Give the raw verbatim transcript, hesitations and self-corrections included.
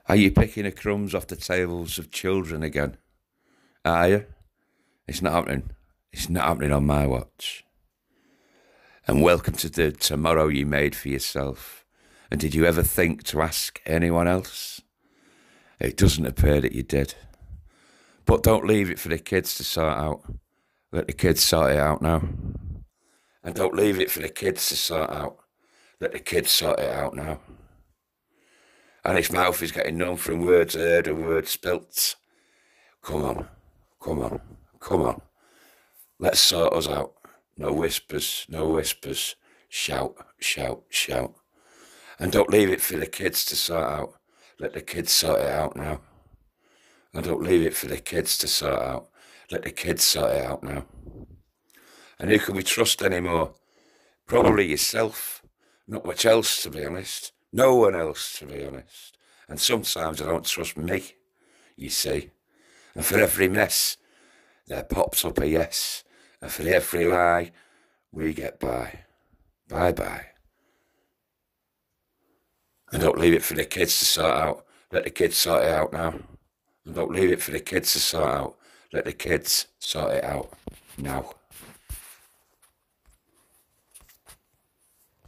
Are you picking the crumbs off the tables of children again? Are you? It's not happening. It's not happening on my watch. And welcome to the tomorrow you made for yourself. And did you ever think to ask anyone else? It doesn't appear that you did. But don't leave it for the kids to sort out. Let the kids sort it out now. And don't leave it for the kids to sort out. Let the kids sort it out now. And his mouth is getting numb from words heard and words spilt. Come on, come on, come on. Let's sort us out. No whispers, no whispers. Shout, shout, shout. And don't leave it for the kids to sort out. Let the kids sort it out now. And don't leave it for the kids to sort out. Let the kids sort it out now. And who can we trust anymore? Probably yourself. Not much else, to be honest. No one else, to be honest. And sometimes I don't trust me, you see. And for every mess, there pops up a yes. And for every lie, we get by. Bye-bye. And don't leave it for the kids to sort out. Let the kids sort it out now. And don't leave it for the kids to sort out. Let the kids sort it out now.